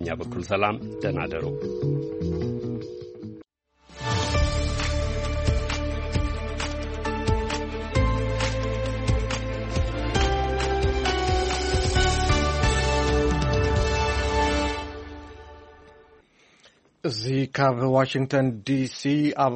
ኛ በኩል ሰላም ደናደሩ زي كاب واشنطن دي سي اب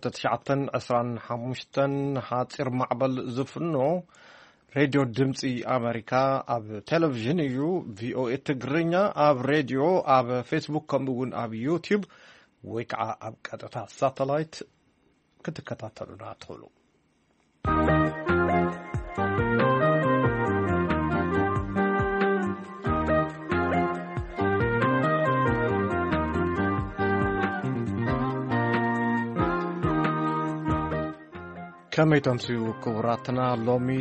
1925 حاصر معبل زفنو راديو دمصي امريكا اب تلفزيون يو في او اي تغرينا اب راديو اب فيسبوك كمون اب يوتيوب ويكع اب قطتا ساتلايت كتكتاتلونا تخلو كما يتمسيو كبراتنا لومي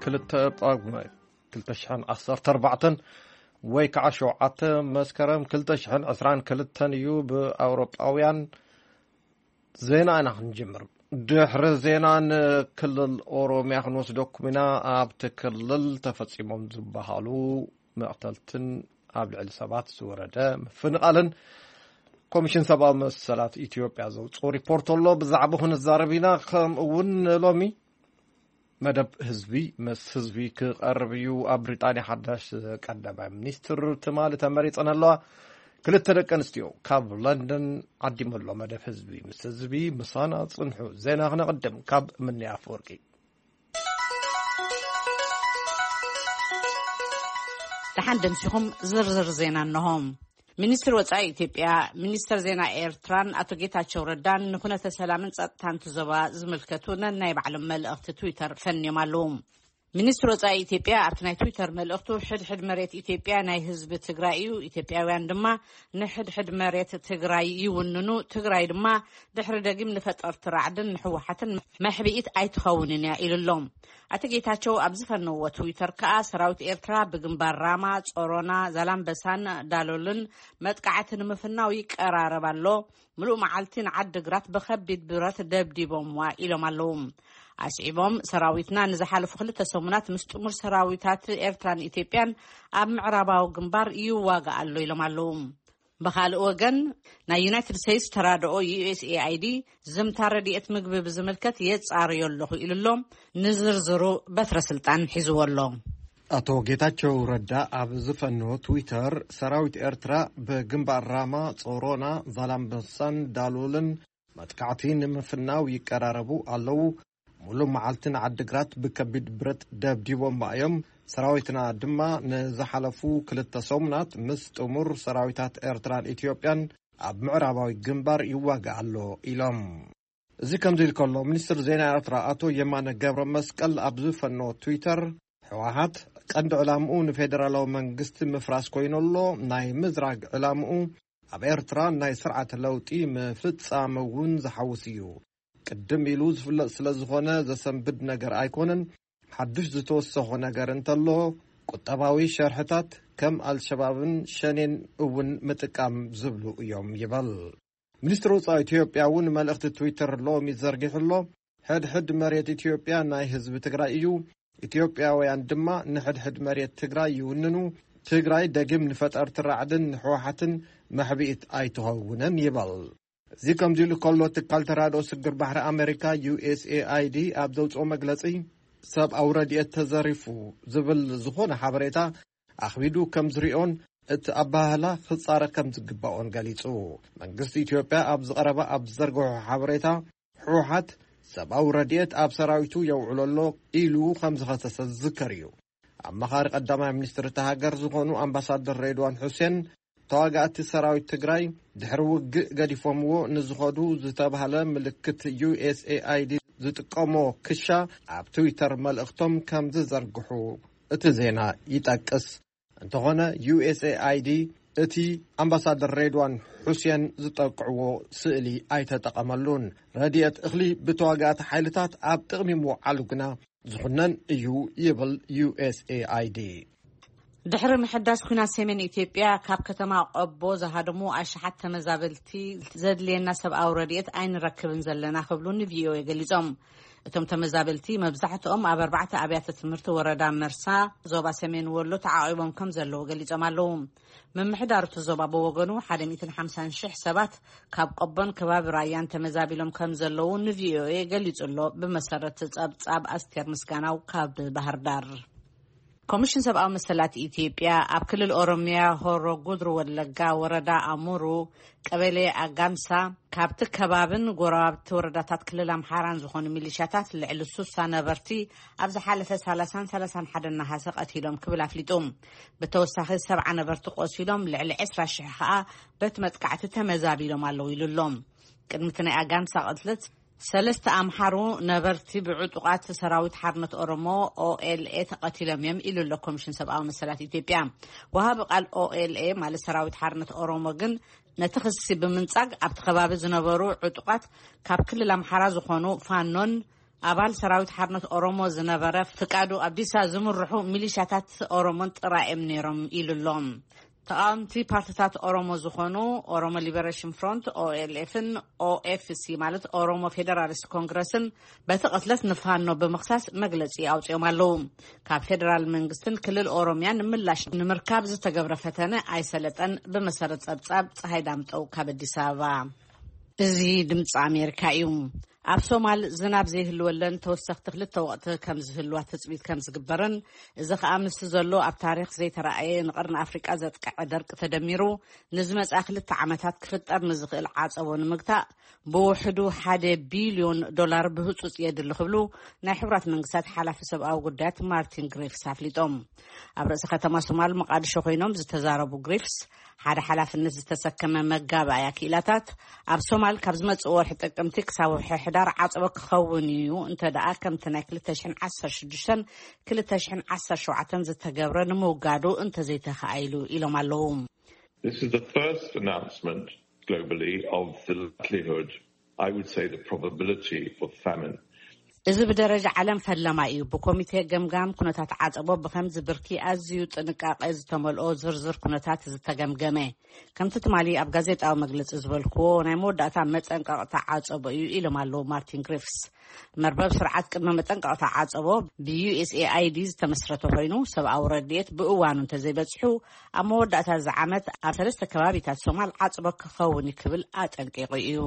كلتشحن أصر تربعتن ويك عشو عت مسكرم كلتشحن أسران كلتن يو بأوروباويان زينا أنا هنجمر دحر زينا كل الأوروميا خنوس دوكمنا أبتكلل تفصيمهم زبهالو مقتلتن قبل السبات سورة فنقالن كوميشن سبا مسالات إثيوبيا زوج وريبورت الله بزعبهن الزاربينا خم ون لومي مدب حزبي مس حزبي كقربيو بريطانيا حداش قدام منستر تمال تمريط انا الله كل تركنستيو كاب لندن عديم الله مدب حزبي مس حزبي مصانا صنحو زينا خنا قدم كاب مني افورقي تحدم سيهم زرزر زينا انهم ሚኒስትር ወጻኢ ኢትዮጵያ ሚኒስትር ዜና ኤርትራን አቶ ጌታቸው ረዳን ንኩነተ ሰላምን ጸጥታን ተዘባ ዝምልከቱ ናይ ባዕሎም መልእኽቲ ትዊተር ፈንየማሉ ሚኒስትር ወጻኢ ኢትዮጵያ አርትናይ ትዊተር መልእኽቱ ሕድሕድ መሬት ኢትዮጵያ ናይ ህዝብ ትግራይ እዩ ኢትዮጵያውያን ድማ ንሕድሕድ መሬት ትግራይ ይውንኑ ትግራይ ድማ ድሕሪ ደጊም ንፈጠር ትራዕድን ንሕወሓትን መሕቢኢት ኣይትኸውንን ኢሉሎም አቶ ጌታቸው አብዝፈነው ትዊተር ከአ ሰራዊት ኤርትራ በግንባር ራማ ጾሮና ዛላምበሳን ዳሎልን መጥቃዕትን ምፍናው ይቀራረባሎ ሙሉእ መዓልቲን ዓድግራት በከቢድ ብረት ደብዲቦምዋ ኢሎማሉ አስዒቦም ሰራዊትና ንዝሓለፉ ክልተ ሰሙናት ምስ ጥሙር ሰራዊታት ኤርትራን ኢትዮጵያን ኣብ ምዕራባዊ ግንባር ይዋጋኣሉ ኢሎማሉ በኻልእ ወገን ናይ ዩናይትድ ስቴትስ ተራድኦ USAID ዘምታ ረድኤት ምግቢ ብዝምልከት የጻርየለኹ ኢሉሎም ንዝርዝሩ በትረ ስልጣን ሒዝወሎ አቶ ጌታቸው ረዳ ኣብ ዝፈነው ትዊተር ሰራዊት ኤርትራ በግንባር ራማ ጾሮና ዛላምበሳን ዳሎልን መጥቃዕቲን ምፍናው ይቀራረቡ ኣለው ሙሉ መዓልትን ዓድግራት በከቢድ ብረት ደብዲቦም ባዮም ሰራዊትና ድማ ንዝሓለፉ ክልተ ሰሙናት ምስ ጥሙር ሰራዊታት ኤርትራን ኢትዮጵያን ኣብ ምዕራባዊ ግንባር ይዋጋኣሉ ኢሎም እዚ ከም ዝልከሎ ሚኒስትር ዜና ኤርትራ አቶ የማነ ገብረ መስቀል ኣብ ዝፈነው ትዊተር ሕወሓት ቀንዲ ዕላምኡ ንፌደራላዊ መንግስቲ ምፍራስ ኮይኑሎ ናይ ምዝራግ ዕላምኡ ኣብ ኤርትራ ናይ ስርዓት ለውጢ ምፍጻም እውን ዝሓውስ እዩ ቅድም ኢሉ ዝፍለጥ ስለዝኾነ ዘሰንብድ ነገር ኣይኮነን ሓድሽ ዝተወሰኸ ነገር እንተሎ ቁጠባዊ ሸርሕታት ከም አልሸባብን ሸኔን እውን ምጥቃም ዝብሉ እዮም ይበል ሚኒስትር ወጻኢ ኢትዮጵያ እውን መልእኽቲ ትዊተር ሎሚ ዘርጊሕሎ ሕድሕድ መሬት ኢትዮጵያ ናይ ህዝቢ ትግራይ እዩ ኢትዮጵያውያን ድማ ንሕድሕድ መሬት ትግራይ ይውንኑ ትግራይ ደጊም ንፈጠር ትራዕድን ንሕወሓትን መሕቢኢት ኣይትኸውንን ይበል እዚ ከም ዝሉ ከሎ ትካል ተራድኦ ስግር ባሕሪ ኣሜሪካ USAID ኣብ ዘውፅኦ መግለጺ ሰብ ኣውረድኤት ተዘሪፉ ዝብል ዝኾነ ሓበሬታ ኣኽቢዱ ከም ዝሪኦን እቲ ኣባህላ ክጻረ ከም ዝግባኦን ገሊጹ መንግስቲ ኢትዮጵያ ኣብ ዝቐረበ ኣብ ዘርግሖ ሓበሬታ ሕወሓት ሰብ ኣውረድኤት ኣብ ሰራዊቱ የውዕለሎ ኢሉ ከም ዝኸሰሰ ዝዝከር እዩ ኣማኻሪ ቀዳማይ ሚኒስትር ተሃገር ዝኾኑ ኣምባሳደር ሬድዋን ሁሴን ተዋጋእቲ ሰራዊት ትግራይ ድሕሪ ውግእ ገዲፎምዎ ንዝኸዱ ዝተባህለ ምልክት USAID ዝጥቀሞ ክሻ ኣብ ትዊተር መልእኽቶም ከም ዝዘርግሑ እቲ ዜና ይጠቅስ እንተኾነ USAID እቲ ኣምባሳደር ሬድዋን ሁሴን ዝጠቅዕዎ ስእሊ ኣይተጠቐመሉን ረድኤት እኽሊ ብተዋጋእቲ ሓይልታት ኣብ ጥቕሚ ምውዓሉ ግና ዝኹነን እዩ ይብል USAID ድሕሪ ምሕዳስ ኩናት ሰሜን ኢትዮጵያ ካብ ከተማ ቆቦ ዝሃደሙ ኣሽሓት ተመዛበልቲ ዘድልየና ሰብኣዊ ረድኤት ኣይንረክብን ዘለና ክብሉ ንቪኦኤ ገሊጾም እቶም ተመዛበልቲ መብዛሕትኦም ኣብ 4 ኣብያተ ትምህርቲ ወረዳ መርሳ ዞባ ሰሜን ወሎ ተዓቂቦም ከም ዘለዉ ገሊጾም ኣለዉ። ምምሕዳር እቲ ዞባ ብወገኑ 150,000 ሰባት ካብ ቆቦን ከባቢ ራያን ተመዛቢሎም ከም ዘለዉ ንቪኦኤ ገሊጹሎ ብመሰረት ጸብጻብ ኣስቴር ምስጋናው ካብ ባህር ዳር። ኮሚሽን ሰብኣዊ መሰላት ኢትዮጵያ ኣብ ክልል ኦሮሚያ ሆሮ ጉድሩ ወለጋ ወረዳ ኣሙሩ ቀበሌ ኣጋምሳ ካብቲ ከባብን ጎረባብቲ ወረዳታት ክልል ኣምሓራን ዝኾኑ ሚሊሻታት ልዕሊ 60 ነበርቲ ኣብ ዝሓለፈ 31 ነሓሰ ቀቲሎም ክብል ኣፍሊጡ ብተወሳኺ 70 ነበርቲ ቆሲሎም ልዕሊ 20,000 ከዓ በት መጥቃዕቲ ተመዛቢሎም ኣለዉ ኢሉሎም ቅድሚት ናይ ኣጋምሳ ቅትለት 3 ኣምሓሩ ነበርቲ ብዕጡቃት ሰራዊት ሓርነት ኦሮሞ OLA ተቀቲሎም እዮም ኢሉሎ ኮሚሽን ሰብኣዊ መሰላት ኢትዮጵያ ወሃብ ቃል OLA ማለት ሰራዊት ሓርነት ኦሮሞ ግን ነቲ ክሲ ብምንጻግ ኣብቲ ከባቢ ዝነበሩ ዕጡቃት ካብ ክልል ኣምሓራ ዝኾኑ ፋኖን ኣባል ሰራዊት ሓርነት ኦሮሞ ዝነበረ ፍቃዱ አብዲሳ ዝምርሑ ሚሊሻታት ኦሮሞን ጥራኤም ነይሮም ኢሉሎም ተቃምቲ ፓርቲታት ኦሮሞ ዝኾኑ ኦሮሞ ሊበሬሽን ፍሮንት OLFን OFC ማለት ኦሮሞ ፌደራሊስት ኮንግረስን በቲ ቅትለት ንፋኖ ብምኽሳስ መግለጺ ኣውፅኦም ኣለዉ ካብ ፌደራል መንግስትን ክልል ኦሮሚያን ምላሽ ንምርካብ ዝተገብረ ፈተነ ኣይሰለጠን ብመሰረት ጸብጻብ ፀሓይ ዳምጠው ካብ አዲስ አበባ እዚ ድምፂ ኣሜሪካ እዩ ኣብ ሶማል ዝናብ ዘይህልወለን ተወሰኽቲ ክልተ ወቅቲ ከም ዝህልዋ ተጽቢት ከም ዝግበረን እዚ ከዓ ምስ ዘሎ ኣብ ታሪኽ ዘይተረኣየ ንቀርኒ ኣፍሪቃ ዘጥቅዕ ደርቂ ተደሚሩ ንዝመጻ 2 ዓመታት ክፍጠር ንዝኽእል ዓጸቦ ንምግታእ ብውሕዱ $1 ቢልዮን ብህጹጽ የድሊ ክብሉ ናይ ሕብራት መንግስታት ሓላፊ ሰብኣዊ ጉዳያት ማርቲን ግሪፍስ ኣፍሊጦም ኣብ ርእሰ ከተማ ሶማል መቃዲሾ ኮይኖም ዝተዛረቡ ግሪፍስ ሓደ ሓላፍነት ዝተሰከመ መጋባእያ ክኢላታት ኣብ ሶማል ካብ ዝመጽእ ወርሒ ጥቅምቲ ክሳብ ሕዳር ዓጸቦ ክኸውን እዩ እንተደኣ ከምቲ ናይ 2016 2017 ዝተገብረ ንምውጋዱ እንተዘይተኻኢሉ ኢሎም ኣለዉ This is the first announcement globally of the likelihood, I would say the probability of famine. እዚ ብደረጃ ዓለም ፈለማ እዩ ብኮሚቴ ገምጋም ኩነታት ዓጸቦ ብከምዚ ብርኪ ኣዝዩ ጥንቃቐ ዝተመልኦ ዝርዝር ኩነታት ዝተገምገመ ከምቲ ትማሊ ኣብ ጋዜጣዊ መግለጺ ዝበልክዎ ናይ መወዳእታ መጠንቀቕታ ዓጸቦ እዩ ኢሎም ኣለዉ ማርቲን ግሪፍስ መርበብ ስርዓት ቅድመ መጠንቀቕታ ዓጸቦ ብUSAID ዝተመስረተ ኮይኑ ሰብኣዊ ረድኤት ብእዋኑ እንተዘይበጽሑ ኣብ መወዳእታ ዝዓመት ኣብ 3 ከባቢታት ሶማል ዓጸቦ ክኸውን ይክብል ኣጠንቂቑ እዩ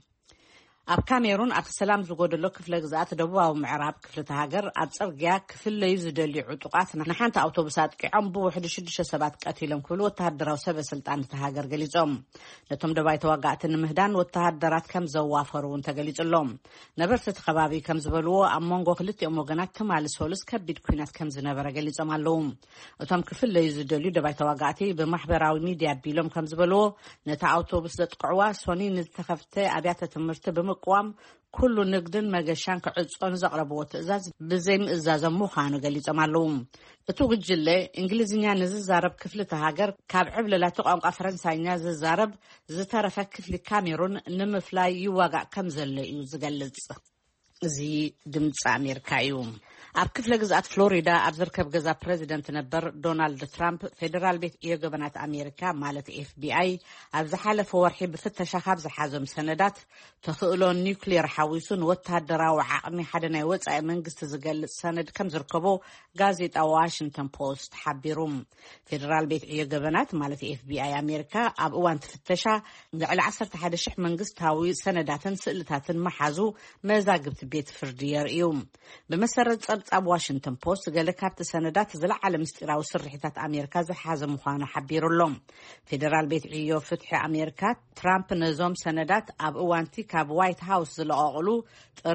ኣብ ካሜሩን ኣብ ሰላም ዝጎደሎ ክፍለ ግዛት ደቡባዊ ምዕራብ ክፍለ ሃገር ኣብ ጽርግያ ክፍለዩ ዝደልዩ ዕጡቃት ንሓንቲ ኣውቶቡስ ኣጥቂዖም ብውሕዱ 6 ሰባት ቀቲሎም ክብሉ ወተሃደራዊ ሰበስልጣን ተሃገር ገሊጾም ነቶም ደባይ ተዋጋእቲ ንምህዳን ወተሃደራት ከም ዘዋፈሩ ተገሊጹሎም ነበርቲ ተኸባቢ ከም ዝበልዎ ኣብ መንጎ ክልቲኦም ወገናት ትማሊ ሶሉስ ከቢድ ኩናት ከም ዝነበረ ገሊጾም ኣለዉ እቶም ክፍለዩ ዝደልዩ ደባይ ተዋጋእቲ ብማሕበራዊ ሚድያ ቢሎም ከም ዝበልዎ ነታ ኣውቶቡስ ዘጥቅዕዋ ሶኒ ንዝተኸፍተ ኣብያተ ትምህርቲ ምቋም ኩሉ ንግድን መገሻን ክዕጾን ዘቕረብዎ ትእዛዝ ብዘይ ምእዛዞም ምዃኑ ገሊጾም ኣለዉ እቲ ጉጅለ እንግሊዝኛ ንዝዛረብ ክፍሊ ሃገር ካብ ዕብለላት ቋንቋ ፈረንሳይኛ ዝዛረብ ዝተረፈ ክፍሊ ካሜሩን ንምፍላይ ይዋጋእ ከም ዘሎ እዩ ዝገልጽ እዚ ድምፂ ኣሜሪካ እዩ ኣብ ክፍለ ግዛት ፍሎሪዳ ኣብ ዝርከብ ገዛ ፕሬዚደንት ነበር ዶናልድ ትራምፕ ፌደራል ቤት የገበናት ኣሜሪካ ማለት FBI ኣብ ዝሓለፈ ወርሒ ብፍተሻ ካብ ዝሓዞም ሰነዳት ተኽእሎ ኒውክሌር ሓዊሱን ወተሃደራዊ ዓቕሚ ሓደ ናይ ወጻኢ መንግስቲ ዝገልጽ ሰነድ ከም ዝርከቦ ጋዜጣ ዋሽንግተን ፖስት ሓቢሩ ፌደራል ቤት የገበናት ማለት FBI ኣሜሪካ ኣብ እዋን ፍተሻ ልዕሊ 11,000 መንግስታዊ ሰነዳትን ስእልታትን መሓዙ መዛግብቲ ቤት ፍርዲ የርእዩ ብመሰረት ጸብጻብ ዋሽንግተን ፖስት ገለ ካብቲ ሰነዳት ዝለዓለ ምስጢራዊ ስርሒታት ኣሜሪካ ዝሓዘ ምዃኑ ሓቢሩሎም ፌደራል ቤት ዕዮ ፍትሒ ኣሜሪካ ትራምፕ ነዞም ሰነዳት ኣብ እዋንቲ ካብ ዋይት ሃውስ ዝለቐቕሉ ጥሪ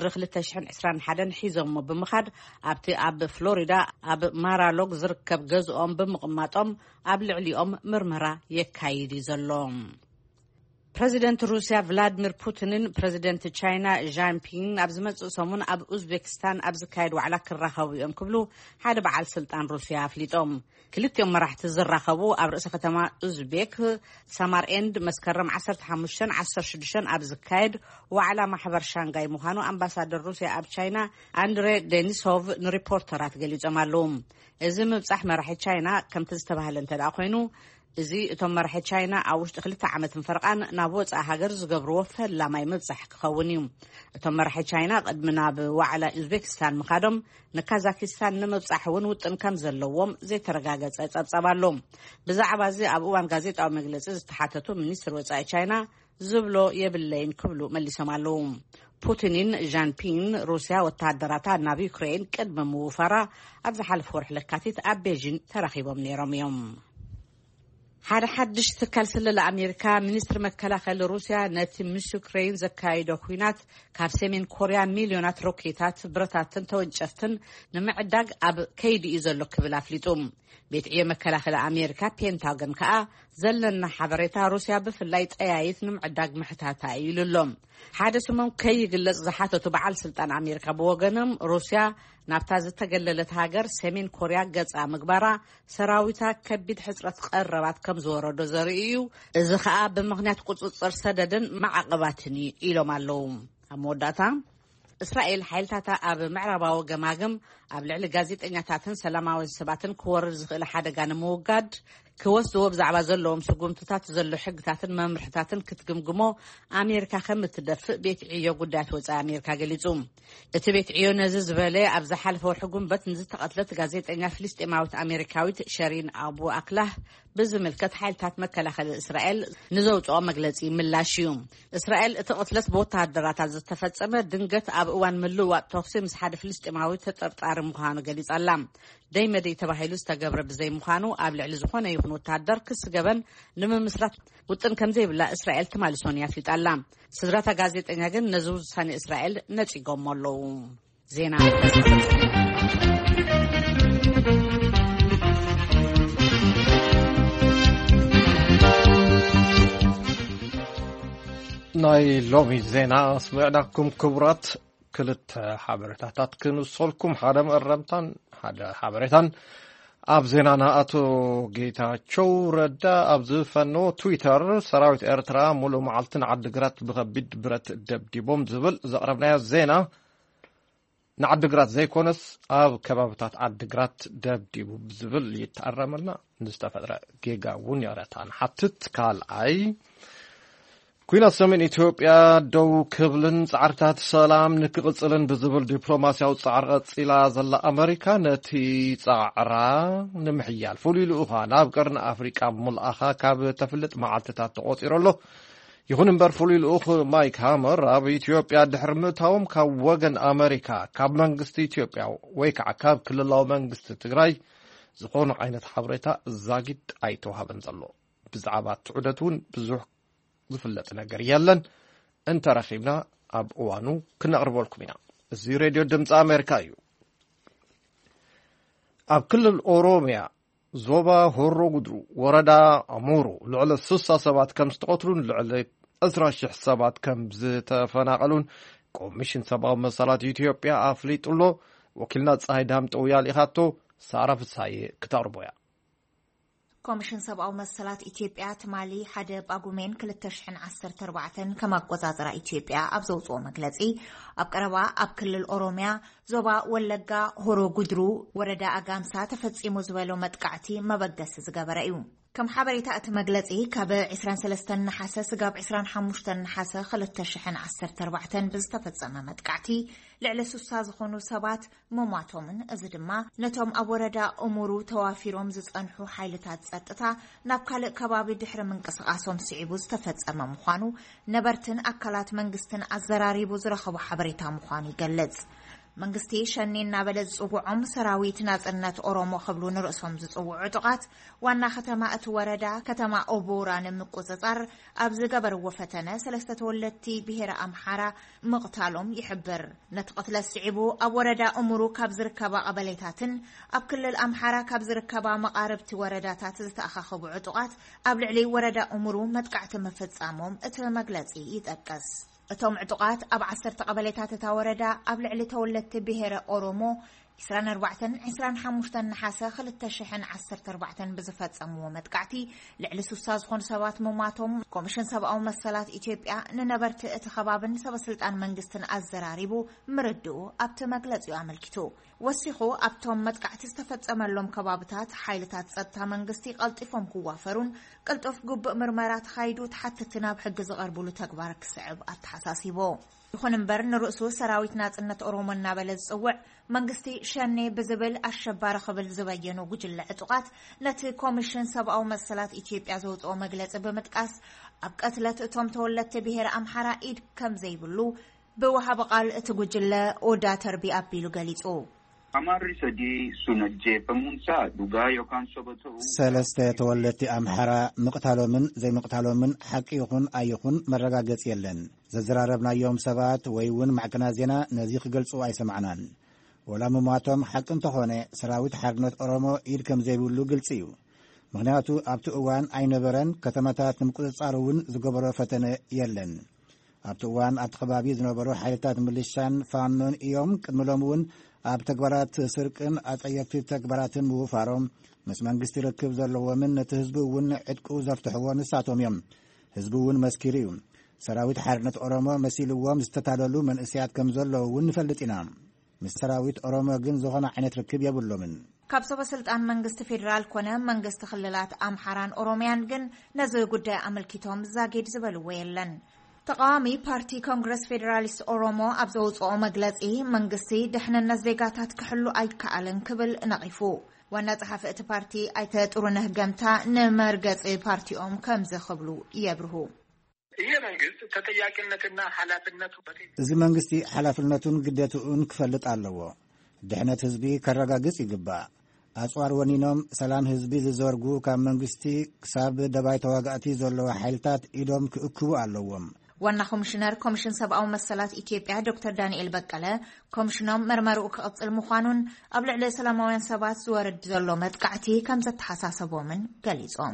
2021 ሒዞም ብምኻድ ኣብቲ ኣብ ፍሎሪዳ ኣብ ማራሎግ ዝርከብ ገዝኦም ብምቕማጦም ኣብ ልዕሊኦም ምርመራ የካይድ ዘሎ ፕሬዚደንት ሩሲያ ቭላድሚር ፑቲንን ፕሬዚደንት ቻይና ዣንፒንግ ኣብ ዝመጽእ ሰሙን ኣብ ኡዝቤክስታን ኣብ ዝካየድ ዋዕላ ክራኸቡ እዮም ክብሉ ሓደ በዓል ስልጣን ሩሲያ ኣፍሊጦም። ክልቲኦም መራሕቲ ዝራኸቡ ኣብ ርእሰ ከተማ ኡዝቤክ ሳማርኤንድ መስከረም 15-16 ኣብ ዝካየድ ዋዕላ ማሕበር ሻንጋይ ምዃኑ ኣምባሳደር ሩሲያ ኣብ ቻይና አንድሬ ዴኒሶቭ ንሪፖርተራት ገሊጾም ኣለዉ። እዚ ምብጻሕ መራሒ ቻይና ከምቲ ዝተባህለ እንተደኣ ኮይኑ እዚ እቶም መራሒ ቻይና ኣብ ውሽጢ 2 ዓመት ፈርቃን ናብ ወፃኢ ሃገር ዝገብርዎ ፈላማይ ምብጻሕ ክኸውን እዩ። እቶም መራሒ ቻይና ቅድሚ ናብ ዋዕላ ኡዝቤክስታን ምኻዶም ንካዛኪስታን ንምብጻሕ እውን ውጥን ከም ዘለዎም ዘይተረጋገጸ ጸብጸብ ኣሎ። ብዛዕባ እዚ ኣብ እዋን ጋዜጣዊ መግለጺ ዝተሓተቱ ሚኒስትር ወፃኢ ቻይና ዝብሎ የብለይን ክብሉ መሊሶም ኣለዉ። ፑቲንን ዣንፒንግ ሩሲያ ወታደራታ ናብ ዩክሬን ቅድሚ ምውፋራ ኣብ ዝሓለፈ ወርሒ ለካቲት ኣብ ቤጂንግ ተራኺቦም ነይሮም እዮም። ሓደ ሓድሽ ትካል ስለላ ኣሜሪካ ሚኒስትር መከላኸሊ ሩሲያ ነቲ ምስ ዩክሬን ዘካይዶ ኩናት ካብ ሰሜን ኮርያ ሚልዮናት ሮኬታት ብረታትን ተወንጨፍትን ንምዕዳግ ኣብ ከይዲ እዩ ዘሎ ክብል ኣፍሊጡ። ቤት ዕዮ መከላኸሊ ኣሜሪካ ፔንታጎን ከዓ ዘለና ሓበሬታ ሩሲያ ብፍላይ ጠያይት ንምዕዳግ ምሕታታ እዩ ኢሉ። ሓደ ስሞም ከይግለጽ ዝሓተቱ በዓል ስልጣን ኣሜሪካ ብወገኖም ሩሲያ ናብታ ዝተገለለት ሃገር ሰሜን ኮርያ ገጻ ምግባራ ሰራዊታ ከቢድ ሕጽረት ቀረባት ከም ዝወረዶ ዘርኢ እዩ። እዚ ከዓ ብምኽንያት ቁጽጽር ሰደድን ማዕቀባትን ኢሎም ኣለዉ። ኣብ መወዳእታ እስራኤል ሓይልታታ ኣብ ምዕራባዊ ገማግም ኣብ ልዕሊ ጋዜጠኛታትን ሰላማዊ ሰባትን ክወርድ ዝኽእል ሓደጋ ንምውጋድ ክወስድዎ ብዛዕባ ዘለዎም ስጉምትታት ዘሎ ሕግታትን መምርሕታትን ክትግምግሞ ኣሜሪካ ከም እትደፍእ ቤት ዕዮ ጉዳያት ወፃኢ ኣሜሪካ ገሊጹ። እቲ ቤት ዕዮ ነዚ ዝበለ ኣብ ዝሓለፈ ወርሒ ጉንበት ንዝተቐትለት ጋዜጠኛ ፍልስጤማዊት ኣሜሪካዊት ሸሪን ኣቡ ኣክላህ ብዝምልከት ሓይልታት መከላኸሊ እስራኤል ንዘውፅኦ መግለጺ ምላሽ እዩ። እስራኤል እቲ ቅትለት ብወታደራታት ዝተፈጸመ ድንገት ኣብ እዋን ምልውዋጥ ተኽሲ ምስ ሓደ ፍልስጤማዊ ተጠርጣሪ ምዃኑ ገሊጻላ። ደይ መደይ ተባሂሉ ዝተገብረ ብዘይ ምዃኑ ኣብ ልዕሊ ዝኾነ ይኹን ወታደር ክስ ገበን ንምምስራት ውጥን ከምዘይብላ እስራኤል ትማልሶን ያፍሊጣላ። ስድራታ ጋዜጠኛ ግን ነዚ ውሳኔ እስራኤል ነጺጎም ኣለዉ። ዜና ናይ ሎሚ ዜና ስምዕናኩም ክቡራት ክልተ ሓበሬታታት ክንውሰልኩም ሓደ መረምታን ሓደ ሓበሬታን ኣብ ዜናና ኣቶ ጌታቸው ረዳ ኣብ ዝፈኖ ትዊተር ሰራዊት ኤርትራ ሙሉእ መዓልትን ዓዲግራት ብከቢድ ብረት ደብዲቦም ዝብል ዘቕረብናዮ ዜና ንዓዲግራት ዘይኮነስ ኣብ ከባቢታት ዓዲግራት ደብዲቡ ዝብል ይተኣረመልና ንዝተፈጥረ ጌጋ እውን የረታን ሓትት ካልኣይ ኩናት ሰሜን ኢትዮጵያ ደው ክብልን ጻዕርታት ሰላም ንክቕጽልን ብዝብል ዲፕሎማስያዊ ጻዕር ቀጺላ ዘላ ኣሜሪካ ነቲ ጻዕራ ንምሕያል ፍሉይ ልኡኻ ናብ ቀርኒ ኣፍሪቃ ምልኣኻ ካብ ተፍልጥ መዓልትታት ተቖፂሩ ኣሎ። ይኹን እምበር ፍሉይ ልኡኽ ማይክ ሃመር ኣብ ኢትዮጵያ ድሕሪ ምእታዎም ካብ ወገን ኣሜሪካ ካብ መንግስቲ ኢትዮጵያ ወይ ከዓ ካብ ክልላዊ መንግስቲ ትግራይ ዝኾኑ ዓይነት ሓበሬታ ዛጊድ ኣይተዋሃበን ዘሎ። ብዛዕባ ትዑደት እውን ብዙሕ ዝፍለጥ ነገር የለን። እንተረኺብና ኣብ እዋኑ ክነቕርበልኩም ኢና። እዚ ሬድዮ ድምፂ ኣሜሪካ እዩ። ኣብ ክልል ኦሮሚያ ዞባ ሆሮ ጉድሩ ወረዳ ኣሙሩ ልዕሊ 60 ሰባት ከም ዝተቐትሉን ልዕሊ 20,000 ሰባት ከም ዝተፈናቐሉን ኮሚሽን ሰብኣዊ መሰላት ኢትዮጵያ ኣፍሊጡሎ። ወኪልና ፀሓይ ዳምጠው ያልኢኻቶ ሳራ ፍሳዬ ክተቕርቦያ። ኮሚሽን ሰብኣዊ መሰላት ኢትዮጵያ ትማሊ ሓደ ጳጉሜን 2014 ከም ኣቆጻጽራ ኢትዮጵያ ኣብ ዘውፅኦ መግለጺ ኣብ ቀረባ ኣብ ክልል ኦሮሚያ ዞባ ወለጋ ሆሮ ጉድሩ ወረዳ ኣጋምሳ ተፈጺሙ ዝበሎ መጥቃዕቲ መበገሲ ዝገበረ እዩ። ከም ሓበሬታ እቲ መግለጺ ካብ 23 ነሓሰ ስጋብ 25 ነሓሰ 2014 ብዝተፈጸመ መጥቃዕቲ ልዕሊ 60 ዝኾኑ ሰባት መሟቶምን እዚ ድማ ነቶም ኣብ ወረዳ እሙሩ ተዋፊሮም ዝጸንሑ ሓይልታት ጸጥታ ናብ ካልእ ከባቢ ድሕሪ ምንቅስቓሶም ስዒቡ ዝተፈጸመ ምዃኑ ነበርትን ኣካላት መንግስትን ኣዘራሪቡ ዝረኸቡ ሓበሬታ ምዃኑ ይገልጽ። መንግስቲ ሸኔና በለዝ ጽውዖም ሰራዊት ናጽነት ኦሮሞ ኸብሉ ንርእሶም ዝጽውዑ ዕጡቃት ዋና ከተማ እቲ ወረዳ ከተማ ኦቦራን ምቁጽጻር ኣብ ዝገበርዎ ፈተነ ሰለስተ ተወለድቲ ብሄረ ኣምሓራ ምቕታሎም ይሕብር ነቲ ቅትለ ስዒቡ ኣብ ወረዳ እሙሩ ካብ ዝርከባ ቀበሌታትን ኣብ ክልል ኣምሓራ ካብ ዝርከባ መቃርብቲ ወረዳታት ዝተኣኻኸቡ ዕጡቃት ኣብ ልዕሊ ወረዳ እሙሩ መጥቃዕቲ መፈጻሞም እቲ መግለጺ ይጠቅስ እቶም ዕጡቃት ኣብ 10 ቀበሌታት እታ ወረዳ ኣብ ልዕሊ ተወለድቲ ብሄረ ኦሮሞ 24-25 ነሓሰ 2014 ብዝፈጸምዎ መጥቃዕቲ ልዕሊ 60 ዝኾኑ ሰባት መማቶም ኮሚሽን ሰብኣዊ መሰላት ኢትዮጵያ ንነበርቲ እቲ ከባብን ሰበስልጣን መንግስትን ኣዘራሪቡ ምርድኡ ኣብቲ መግለጺኡ ኣመልኪቱ ወሲኹ ኣብቶም መጥቃዕቲ ዝተፈጸመሎም ከባብታት ሓይልታት ጸጥታ መንግስቲ ቀልጢፎም ክዋፈሩን ቅልጡፍ ግቡእ ምርመራ ተኻይዱ ተሓተቲ ናብ ሕጊ ዝቐርብሉ ተግባር ክስዕብ ኣተሓሳሲቦ ይኹን እምበር ንርእሱ ሰራዊት ናጽነት ኦሮሞ እናበለ ዝጽውዕ መንግስቲ ሸኔ ብዝብል ኣሸባሪ ኽብል ዝበየኑ ጉጅለ ዕጡቃት ነቲ ኮሚሽን ሰብኣዊ መሰላት ኢትዮጵያ ዘውፅኦ መግለጺ ብምጥቃስ ኣብ ቀትለት እቶም ተወለድቲ ብሄረ ኣምሓራ ኢድ ከም ዘይብሉ ብወሃበ ቃል እቲ ጉጅለ ኦዳ ተርቢ ኣቢሉ ገሊጹ አማሪ ሰዲ ሱነጄ በሙንሳ ዱጋ ዮካን ሶበቶ ሰለስተ ተወለድቲ ኣምሓራ ምቅታሎምን ዘይምቅታሎምን ሓቂ ይኹን ኣይኹን መረጋገጽ የለን ዘዘራረብናዮም ሰባት ወይ እውን ማዕከና ዜና ነዚ ክገልጹ ኣይሰማዕናን ወላ ምሟቶም ሓቂ እንተኾነ ሰራዊት ሓርነት ኦሮሞ ኢድ ከም ዘይብሉ ግልጽ እዩ ምክንያቱ ኣብቲ እዋን ኣይነበረን ከተማታት ንምቁፅጻር እውን ዝገበሮ ፈተነ የለን ኣብቲ እዋን ኣብቲ ከባቢ ዝነበሩ ሓይልታት ሚሊሻን ፋኖን እዮም ቅድሚሎም እውን ኣብ ተግባራት ስርቅን ኣጸየፍቲ ተግባራትን ምውፋሮም ምስ መንግስቲ ርክብ ዘለዎምን ነቲ ህዝቢ እውን ዕድቁ ዘፍትሕዎ ንሳቶም እዮም ህዝቢ እውን መስኪር እዩ ሰራዊት ሓርነት ኦሮሞ መሲልዎም ዝተታለሉ መንእስያት ከም ዘለዉ እውን ንፈልጥ ኢና ምስ ሰራዊት ኦሮሞ ግን ዝኾነ ዓይነት ርክብ የብሎምን ካብ ሰበስልጣን መንግስቲ ፌደራል ኮነ መንግስቲ ክልላት ኣምሓራን ኦሮሚያን ግን ነዚ ጉዳይ ኣመልኪቶም ዛጌድ ዝበልዎ የለን ተቃዋሚ ፓርቲ ኮንግረስ ፌደራሊስት ኦሮሞ ኣብ ዘውፅኦ መግለጺ መንግስቲ ድሕንነት ዜጋታት ክሕሉ ኣይከኣልን ክብል ነቂፉ ዋና ጸሓፊ እቲ ፓርቲ ኣይተ ጥሩነህ ገምታ ንመርገጺ ፓርቲኦም ከም ዝኽብሉ ይብርሁ ይሄ መንግስት ተጠያቂነትና ኃላፊነቱ እዚ መንግስቲ ኃላፊነቱን ግዴታውን ክፈልጥ ኣለዎ ድሕነት ህዝቢ ከረጋግጽ ይግባእ ኣጽዋር ወኒኖም ሰላም ህዝቢ ዝዘርጉ ካብ መንግስቲ ክሳብ ደባይ ተዋጋእቲ ዘለዎ ሓይልታት ኢዶም ክእክቡ ኣለዎም ዋና ኮሚሽነር ኮሚሽን ሰብኣዊ መሰላት ኢትዮጵያ ዶክተር ዳንኤል በቀለ ኮሚሽኖም መርመርኡ ክቕጽል ምዃኑን ኣብ ልዕሊ ሰላማውያን ሰባት ዝወርድ ዘሎ መጥቃዕቲ ከም ዘተሓሳሰቦምን ገሊጾም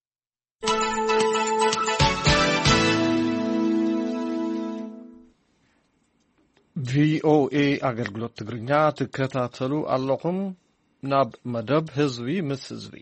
ቪኦኤ አገልግሎት ትግርኛ ትከታተሉ ኣለኹም ናብ መደብ ህዝቢ ምስ ህዝቢ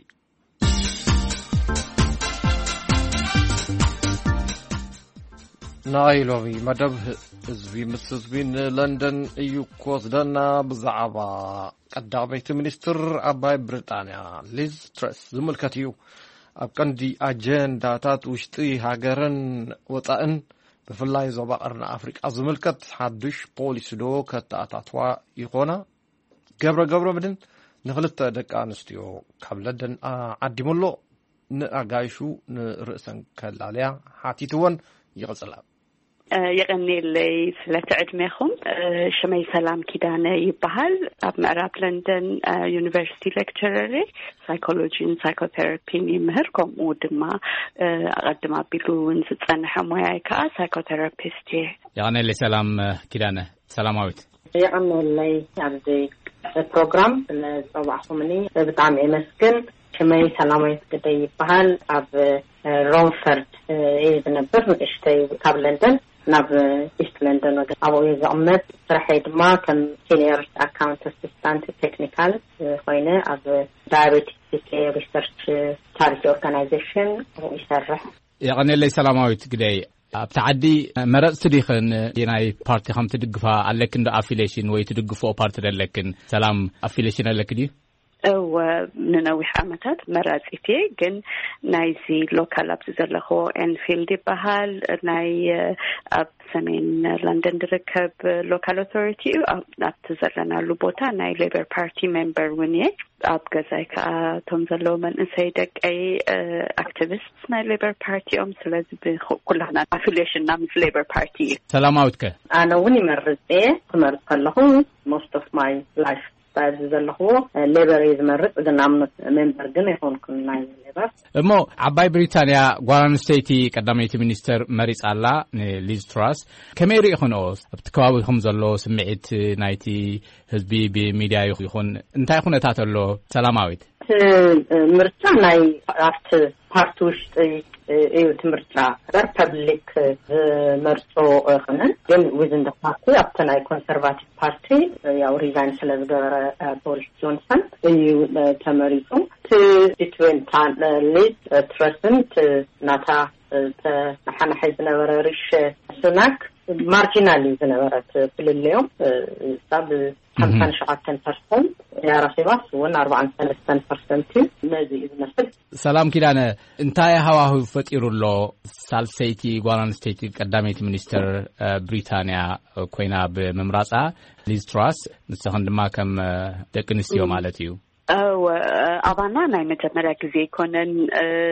ናይ ሎሚ መደብ ህዝቢ ምስ ህዝቢ ንለንደን እዩ ክወስደና ብዛዕባ ቀዳመይቲ ሚኒስትር ኣባይ ብሪጣንያ ሊዝ ትረስ ዝምልከት እዩ ኣብ ቀንዲ ኣጀንዳታት ውሽጢ ሃገርን ወፃእን ብፍላይ ዞባ ቀርኒ ኣፍሪቃ ዝምልከት ሓዱሽ ፖሊሲ ዶ ከተኣታትዋ ይኾና ገብረ ምድን ንኽልተ ደቂ ኣንስትዮ ካብ ለንደን ዓዲሙሎ ንኣጋይሹ ንርእሰን ከላለያ ሓቲትወን ይቕጽላ يقنيلي فلتعدميكم شمي سلام كيدانة يبهال أب معراب لندن يونيفرسيتي لكتشرري سايكولوجي وسايكوثيرابي يمهركم ودما أقدم بيلون ستسنحة مويايكا سايكوثيرابيستي يقنيلي سلام كيدانة سلام عويت يقنيلي عبدي البروغرام صباحكمني بتعمي مسكن شمي سلاميت كده يبهال أب رونفرد بنبر اشتي كاب لندن ناب إيست لندن أبو يزعمت صراحة ما كان senior account assistant technical خوينة أب diabetes research charity organization يسرح يعني اللي سلامات كده بتعدي مرات صديقن يناي بارتي خم تدقفها لكن affiliation ويتدقفوا بارتي لكن سلام affiliation لكن دي وننوح عمتات مرازيتي جن نايزي لوكال أبز زلخو إنفيلد بحال ناي أب سمين لندن دركب لوكال أوثوريتي أب تزلنا لبوتا ناي ليبر بارتي ممبر ونيك أب جزاك تمزلو من إنسيدك أي أكتيفيست ناي ليبر بارتي سلازم كلنا affiliation نام ليبر بارتي. سلام عليكم. أنا وني مرزي مرت كلهم most of my life. زلخو ليبر يزمرت إذا نعمت ممبر جن يكون كنا ليبر. مو عباي بريطانيا غوان ستيتي قداميتي مينستر مريس الله ليز تراس كميري يكون أوس بتكواوي خمزلو سمعت نايتي هزبي بميديا يكون انت يكون تاتلو سلاماويت. مرتا ناي after partush ايو تمرتا ريبابليك مرتو خنن جن within the party up to ناي conservative party يا ريزاين سلازغر بوريس جونسون ايو تمريتو between ليد ترسنت ناتا نحن حيزنا ورش سناك مارجينالي زنبرت في اليوم صاب 15% يا راسيباس ون 43% نزي نفس سلام كيدانا انتاي هواهو فتيرولو سالسيتي غوان ستيتي قداميت مينستر بريطانيا كوينا بممراصا ليز تراس نستخدم كم دقنسيو مالتيو أبانا ناي مجمرة كزي كونن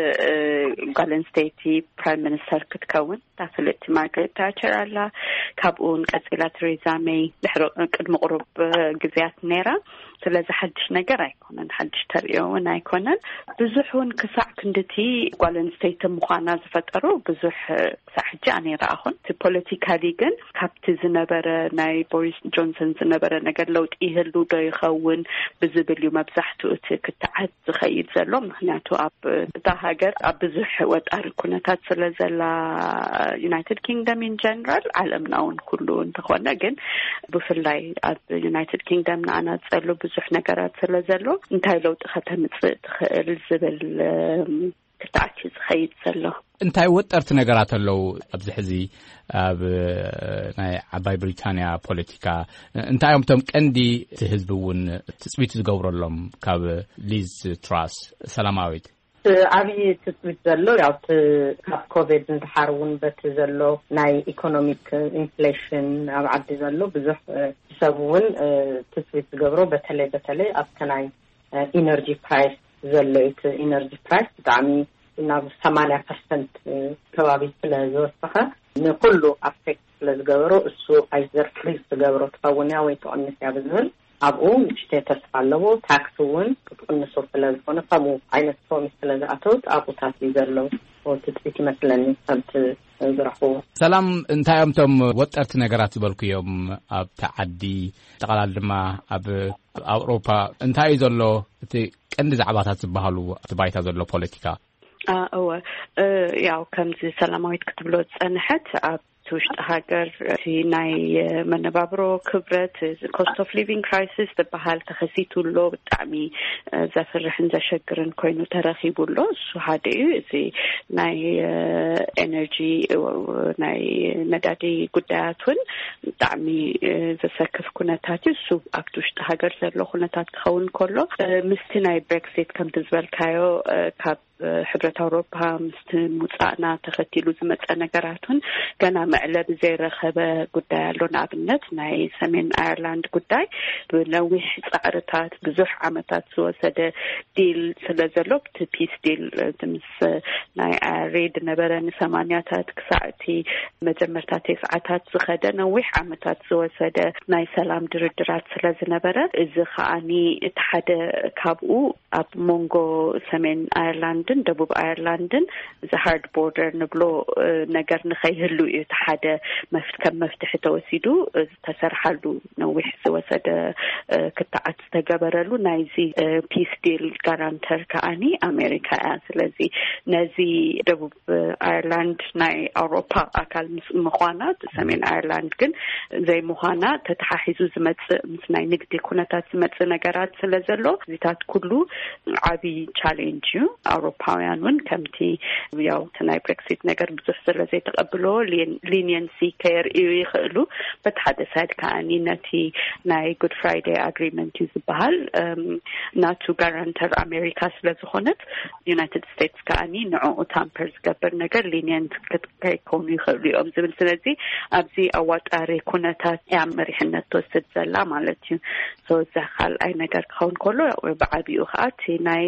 غالن ستيتي برايم مينستر كتكون تافلت مارغريت تاتشر على كابون قصيلة تريزا مي قدم قرب جزيات نيرا ስለዚህ حدش ነገር አይኮነን حدش ተሪዮን አይኮነን ብዙሁን ክሳዕ ክንድቲ ጓለን ስቴት ምዃና ዝፈጠሩ ብዙህ ሳሕጂ ኣኔራ አሁን ፖለቲካሊ ግን ካብቲ ዝነበረ ናይ ቦሪስ ጆንሰን ዝነበረ ነገር ለውጥ ይህሉ ዶ ይኸውን ብዝብል መብዛሕትኡ እቲ ክትዓት ዝኸይድ ዘሎ ምክንያቱ ኣብ እታ ሃገር ኣብ ብዙህ ወጣር ኩነታት ስለዘላ ዩናይትድ ኪንግደም ኢን ጀነራል ዓለምናውን ኩሉ እንትኾነ ግን ብፍላይ ኣብ ዩናይትድ ኪንግደም ናናጸሉ ብዙሕ ነገራት ስለዘሎ እንታይ ለውጥ ከተምጽእ ትኽእል ዝብል ክትዓት ዝኸይድ ዘሎ እንታይ ወጠርት ነገራት ኣለው ኣብዚ ሕዚ ኣብ ናይ ዓባይ ብሪታንያ ፖለቲካ እንታይም ቶም ቀንዲ ህዝብ እውን ትጽቢት ዝገብረሎም ካብ ሊዝ ትራስ ሰላማዊት ዓብይ ትጽቢት ዘሎ ያው ካብ ኮቪድ እንተሓርውን በት ዘሎ ናይ ኢኮኖሚክ ኢንፍሌሽን ኣብ ዓዲ ዘሎ ብዙሕ ሰብውን ትጽቢት ዝገብሮ በተለይ ኣብ ከናይ ኢነርጂ ፕራይስ ዘሎ እቲ ኢነርጂ ፕራይስ ብጣዕሚ ናብ 80% ከባቢ ስለዝወሰኸ ንኩሉ ኣፌክት ስለዝገብሮ እሱ ኣይዘር ፍሪዝ ዝገብሮ ትኸውን ያ ወይ ተቐንስ ያ ብዝብል ኣብኡ ንሽተይ ተስፋ ኣለዎ ታክስውን ቅንሶ ስለዝኾነ ከምኡ ዓይነት ፕሮሚስ ስለዝኣተውት ኣብኡታት ዘሎ ትጽቢት ይመስለኒ ሰብቲ ዝረኽቡ ሰላም እንታይም ቶም ወጠርቲ ነገራት ዝበልኩ እዮም ኣብ ተዓዲ ጠቕላላ ድማ ኣብ ኣውሮፓ እንታይ ዘሎ እቲ ቀንዲ ዛዕባታት ዝበሃሉ እቲ ባይታ ዘሎ ፖለቲካ ያው ከምዚ ሰላማዊት ክትብሎ ፀንሐት ኣብ توشت هاجر في ناي منبابرو كبرت cost of living crisis بحال تخسيتو لو تعمي زفرحن زشجرن كوينو ترخيبو لو سو هادي زي ناي energy ناي ندادي قداتون تعمي زسكف كونتاتي سو اكتوشت هاجر زلو كونتات خون كله مستي ناي بريكسيت كم تزبل كايو كاب حبرة أوروبا مستموتانا تختيلو زمت نجاراتون كنا معلب زي رخبة قداي لون عبنت ناي سمين أيرلاند قداي بنوح سعرتات بزح عمتات سوسد ديل سلازلوب تبيس ديل تمس ناي ريد نبرن ثمانيات كساعتي مجمرتات ساعات سخدة نوح عمتات سوسد ناي سلام دردرات سلازنبرة إذا خاني اتحد كابو أب مونغو سمين أيرلاند دبوب أيرلاندن the hard border نبلو نجار نخيهلو يتحد كم مفتح توسيدو تسرحلو نوح سوسد كتعت تجبرلو نايزي peace deal guarantor كأني أمريكا لذي نازي دبوب أيرلاند ناي أوروبا أكل مخانات سمين أيرلاند كن زي مخانات تتحيزو زمت مثناي نقدي كونتات زمت نجارات سلزلو زيتات كله عبي challenge أوروبا ኤውሮፓውያንን ከምቲ ያው ተናይ ብሬክሲት ነገር ብዙሕ ስለዘይ ተቀብሎ ሊኒየንሲ ከር ይኽእሉ በተሓደ ሳይድ ከኣኒ ነቲ ናይ ጉድ ፍራይዴይ አግሪመንት ይዝበሃል ናቱ ጋራንተር አሜሪካ ስለዝኾነት ዩናይትድ ስቴትስ ከኣኒ ንዕኡ ታምፐር ዝገበር ነገር ሊኒየንት ከይኮኑ ይኽእሉ እዮም ዝብል ስለዚ ኣብዚ ኣዋጣሪ ኩነታት መሪሕነት ተወስድ ዘላ ማለት እዩ ሶዛኻል ኣይ ነገር ክኸውን ከሎ ብዓቢኡ ከኣቲ ናይ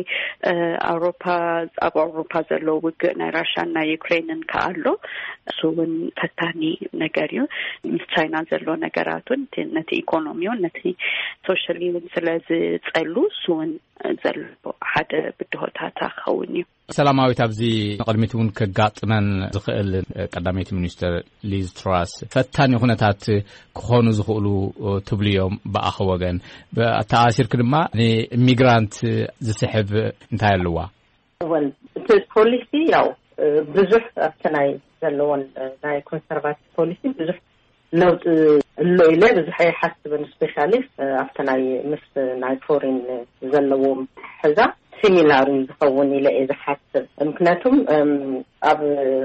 ኣውሮፓ ዘሎ ውግእ ናይ ራሽያን ናይ ዩክሬንን ከኣሎ እሱውን ፈታኒ ነገር እዩ ምስ ቻይና ዘሎ ነገራቱን ነቲ ኢኮኖሚውን ነቲ ሶሻሊውን ስለዝፀሉ እሱውን ዘሎ ሓደ ብድሆታት ክኸውን እዩ ሰላማዊት ኣብዚ ቅድሚት እውን ከጋጥመን ዝኽእል ቀዳመይቲ ሚኒስትር ሊዝ ትራስ ፈታኒ ኩነታት ክኾኑ ዝኽእሉ ትብልዮም ብኣኸ ወገን ብተኣሲርክ ድማ ንኢሚግራንት ዝስሕብ እንታይ ኣለዋ ወል ፖሊሲ ያው ብዙሕ ኣብቲ ናይ ዘለዎን ናይ ኮንሰርቫቲቭ ፖሊሲ ብዙሕ ለውጥ ኢለ ብዙሕ ይሓስብን ስፔሻሊስት ኣብቲ ናይ ምስ ናይ ፎሬን ዘለዎም ሕዛ ሲሚላር ዝኸውን ኢለ ዝሓስብ ምክንያቱም ኣብ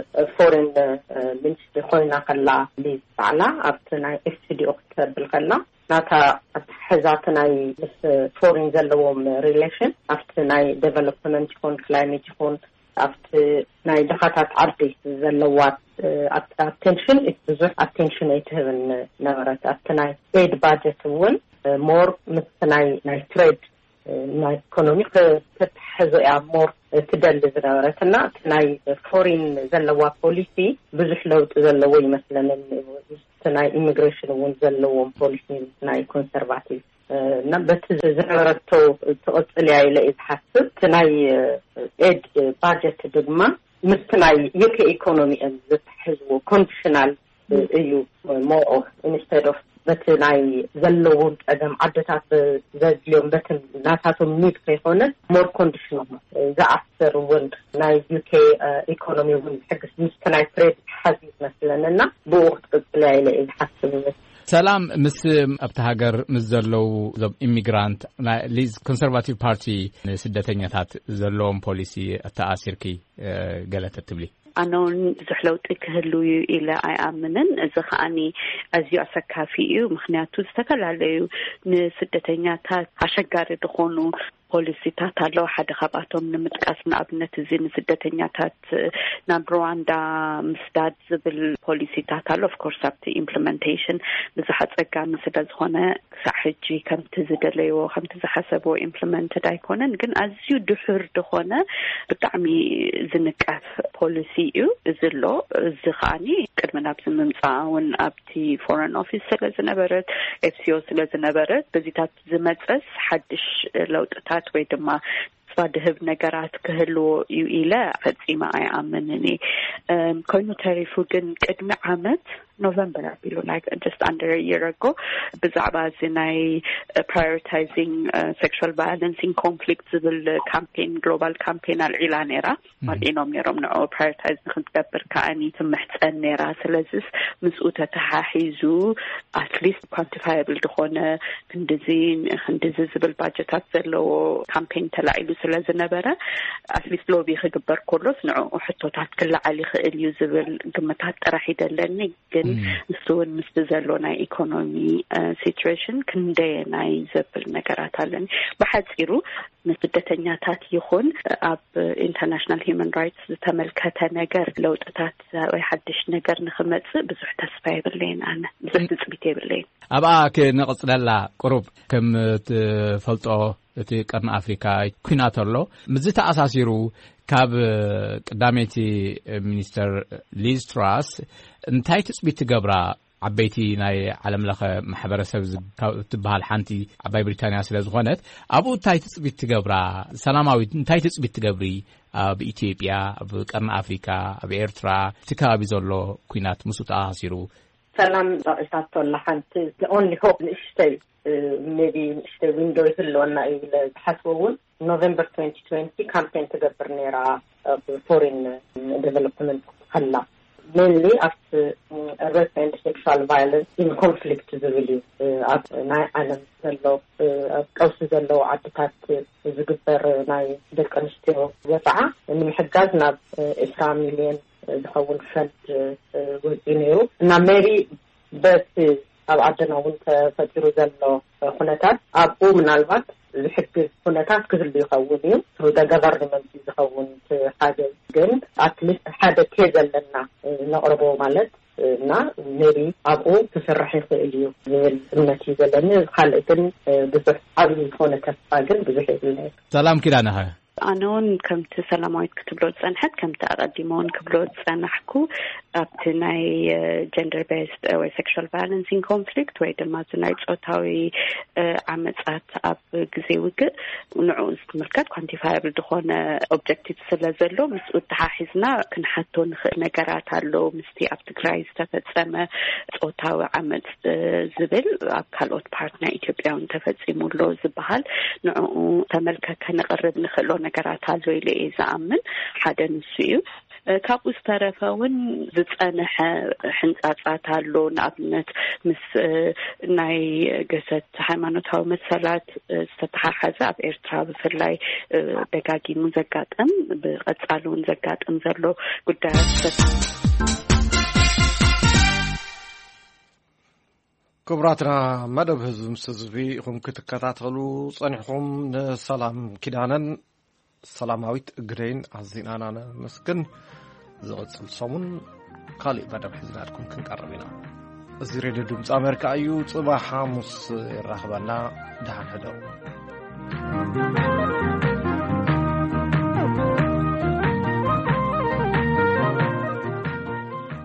ፎሬን ሚኒስትሪ ኮይና ከላ ሊዝ ባዕላ ኣብቲ ናይ ኤፍሲዲኦ ክትብል ከላ ናታ ሕዛት ናይ ምስ ፎሬን ዘለዎም ሪሌሽን ኣብቲ ናይ ዴቨሎፕመንት ይኹን ክላይሜት ይኹን ኣብቲ ናይ ደኻታት ዓዲ ዘለዋት attention ብዙሕ attention ኣይትህብን ነበረት ኣብቲ ናይ ኤድ ባጀት እውን ሞር ምስ ናይ ትሬድ ናይ ኢኮኖሚ ክትሕዞ እያ ሞር ትደሊ ዝነበረትና እቲ ናይ ፎሪን ዘለዋ ፖሊሲ ብዙሕ ለውጢ ዘለዎ ይመስለኒ እቲ ናይ ኢሚግሬሽን እውን ዘለዎም ፖሊሲ ናይ ኮንሰርቫቲቭ እና በቲ ዝነበረቶ ተቆፅልያ ኢለ ዝሓስብ እቲ ናይ ኤድ ባጀት ድማ ምስ ናይ ዩኬ ኢኮኖሚ ዝትሕዝዎ ኮንዲሽናል እዩ ሞር ኦፍ ኢንስቴድ ኦፍ በቲ ናይ ዘለዎም ቀደም ዓድታት ዘድልዮም በቲ ናታቶም ኒድ ከይኮነ ሞር ኮንዲሽናል ዝኣስር እውን ናይ ዩኬ ኢኮኖሚ እውን ዝሕግዝ ምስ ናይ ትሬድ ሓዚ ይመስለንና ብኡ ክትቅፅልያ ኢለ ዝሓስብ ሰላም ምስ ኣብቲ ሃገር ምስ ዘለው ኢሚግራንት ናይ ሊዝ ኮንሰርቫቲቭ ፓርቲ ስደተኛታት ዘለዎም ፖሊሲ ተኣሲርኪ ገለተ ትብሊ ኣነውን ብዙሕ ለውጢ ክህሉ ኢለ ኣይኣምንን እዚ ከዓኒ ኣዝዩ ኣሰካፊ እዩ ምክንያቱ ዝተፈላለዩ ንስደተኛታት ኣሸጋሪ ዝኾኑ ፖሊሲታት ኣለዉ ሓደ ካብኣቶም ንምጥቃስ ንኣብነት እዚ ንስደተኛታት ናብ ሩዋንዳ ምስዳድ ዝብል ፖሊሲታት ኣሎ ኦፍኮርስ ኣብቲ ኢምፕሊመንቴሽን ብዙሓት ፀጋሚ ስለዝኾነ ክሳብ ሕጂ ከምቲ ዝደለይዎ ከምቲ ዝሓሰብዎ ኢምፕሊመንትድ ኣይኮነን ግን ኣዝዩ ድሑር ዝኾነ ብጣዕሚ ዝንቀፍ ፖሊሲ እዩ እዚ ኣሎ እዚ ከዓኒ ቅድሚ ናብ ምምፃእ እውን ኣብቲ ፎረን ኦፊስ ስለዝነበረት ኤፍሲኦ ስለዝነበረት በዚታት ዝመፀስ ሓድሽ ለውጥታት ወይ ድማ ስባድህብ ነገራት ክህልዎ እዩ ኢለ ፈፂማ ኣይኣምንን ኮይኑ ተሪፉ ግን ቅድሚ ዓመት ኖቨምበር አቢሉ like just under a year ago ብዛዕባ እዚ ናይ prioritizing sexual violence in conflict ዝብል ካምፔን ግሎባል ካምፔን ኣልዒላ ነራ ማለትም ነሮም ነው prioritize ንክትገብር ከኣኒ ትምሕፀን ነራ ስለዚ ምስኡ ተተሓሒዙ at least quantifiable ዝኾነ ክንድዚ ዝብል ባጀታት ዘለዎ ካምፔን ተላዒሉ ስለዝነበረ at least ሎቢ ክግበር ከሎስ ነው ሕቶታት ክላዓሊ ክእል እዩ ዝብል ግምታት ጥራሕ ይደለኒ እሱውን ምስ ዘሎ ናይ ኢኮኖሚ ሲቹዌሽን ክንደይ ናይ ዘብል ነገራት ኣለኒ ብሓፂሩ ንስደተኛታት ይኹን ኣብ ኢንተርናሽናል ሂውማን ራይትስ ዝተመልከተ ነገር ለውጥታት ወይ ሓድሽ ነገር ንኽመጽእ ብዙሕ ተስፋ የብለይን ኣነ ብዙሕ ትፅቢት የብለይን ኣብኣ ከነቕፅለላ ቁሩብ ከም ትፈልጦ እቲ ቀርኒ ኣፍሪካ ኩናት ኣሎ ምዝ ተኣሳሲሩ ካብ ቀዳመይቲ ሚኒስተር ሊዝ ትራስ እንታይ ትፅቢት ትገብራ ዓበይቲ ናይ ዓለም ለኸ ማሕበረሰብ ትበሃል ሓንቲ ዓባይ ብሪታንያ ስለ ዝኾነት ኣብኡ እንታይ ትፅቢት ትገብራ ሰላማዊት እንታይ ትፅቢት ትገብሪ ኣብ ኢትዮጵያ ኣብ ቀርኒ ኣፍሪካ ኣብ ኤርትራ እቲ ከባቢ ዘሎ ኩናት ምስኡ ተኣሳሲሩ ሰላም ጣዕሳቶ ለሓንቲ the only hope ንእሽተይ maybe ንእሽተይ ዊንዶው ይህልወና እዩ ዝሓስበውን ኖቨምበር 2020 ካምፔን ትገብር ነራ ፎሬን ዴቨሎፕመንት ከላ mainly after rape and sexual violence in conflict ዝብል ኣብ ናይ ዓለም ዘሎ ቀውሲ ዘለዎ ዓድታት ዝግበር ናይ ደቂ ኣንስትዮ ወፃዓ ንምሕጋዝ ናብ 20 ሚልዮን ዝኸውን ፈንድ ወፂኡ ነይሩ እና ሜሪ በት ኣብ ዓድና እውን ተፈጢሩ ዘሎ ኩነታት ኣብኡ ምናልባት ዝሕግዝ ኩነታት ክህሉ ይኸውን እዩ ወደ ገቨርንመንት ዝኸውን ሓደ ግን ኣትሊስት ሓደ ኬዝ ኣለና ነቕርቦ ማለት እና ሜሪ ኣብኡ ክስራሕ ይኽእል እዩ ዝብል እምነት እዩ ዘለኒ ካልእ ግን ብዙሕ ዓብዪ ዝኾነ ተስፋ ግን ብዙሕ የብልናዮ ሰላም ኪዳነኸ ኣነውን ከምቲ ሰላማዊት ክትብሎ ዝፀንሐት ከምቲ ኣቐዲሞውን ክብሎ ዝፀናሕኩ ኣብቲ ናይ ጀንደር ቤስድ ወይ ሴክሹዋል ቫዮለንስ ኢን ኮንፍሊክት ወይ ድማ እዚ ናይ ፆታዊ ዓመፃት ኣብ ግዜ ውግእ ንዕኡ ዝትምልከት ኳንቲፋየብል ዝኾነ ኦብጀክቲቭ ስለ ዘሎ ምስኡ ተሓሒዝና ክንሓቶ ንኽእል ነገራት ኣሎ ምስቲ ኣብ ትግራይ ዝተፈፀመ ፆታዊ ዓመፅ ዝብል ኣብ ካልኦት ፓርት ናይ ኢትዮጵያ እውን ተፈፂሙሎ ዝበሃል ንዕኡ ተመልከት ከነቕርብ ንኽእሎ ነገራት ኣሎ ኢለ እየ ዝኣምን ሓደ ንሱ እዩ ካብኡ ዝተረፈ እውን ዝፀንሐ ሕንፃፃት ኣሎ ንኣብነት ምስ ናይ ገሰት ሃይማኖታዊ መሰላት ዝተተሓሓዘ ኣብ ኤርትራ ብፍላይ ደጋጊሙ ዘጋጥም ብቐፃሊ እውን ዘጋጥም ዘሎ ጉዳያት ክቡራትና መደብ ህዝቢ ምስ ህዝቢ ኢኹም ክትከታተሉ ፀኒሕኩም ንሰላም ኪዳነን ሰላማዊት እግረይን ኣዚናና ነመስግን ዝቕፅል ሰሙን ካልእ መደብ ሒዝናልኩም ክንቀርብ ኢና እዚ ሬድዮ ድምፂ ኣሜሪካ እዩ ፅባሕ ሓሙስ ይራኸበና ደሓን ሕደው